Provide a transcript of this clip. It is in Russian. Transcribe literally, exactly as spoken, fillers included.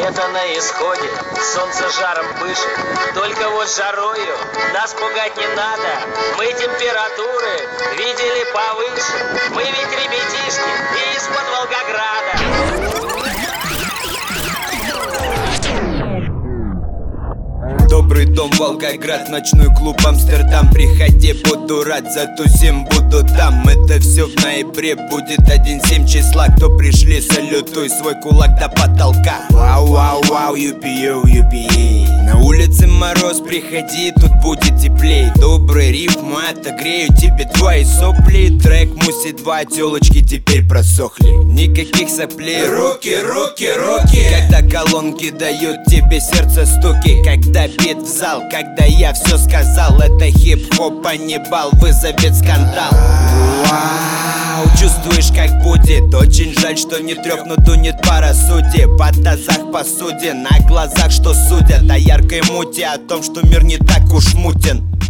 Лето на исходе, солнце жаром пышет. Только вот жарою нас пугать не надо. Мы температуры видели повыше. Мы ведь ребятишки из-под Волгограда. Добрый дом, Волгоград, ночной клуб Амстердам. Приходи, буду рад, затусим, буду там. Это все в ноябре, будет один-семь числа. Кто пришли, салютуй свой кулак до потолка. Вау, вау, вау, юпи-ю, юпи. На улице мороз, приходи, тут будет теплей. Добрый рифм, отогрею тебе твои сопли. Трек Муси два, телочки теперь просохли. Никаких соплей, руки, руки, руки. Когда колонки дают тебе сердце стуки. Когда бит в зал, когда я все сказал. Это хип-хоп, а не бал, вызовет скандал. Вау, чувствуешь, как будет. Очень жаль, что не трех, но тунет пара судей. В тазах посуде, на глазах, что судят о яркой муте, о том, что мир не так уж мутен.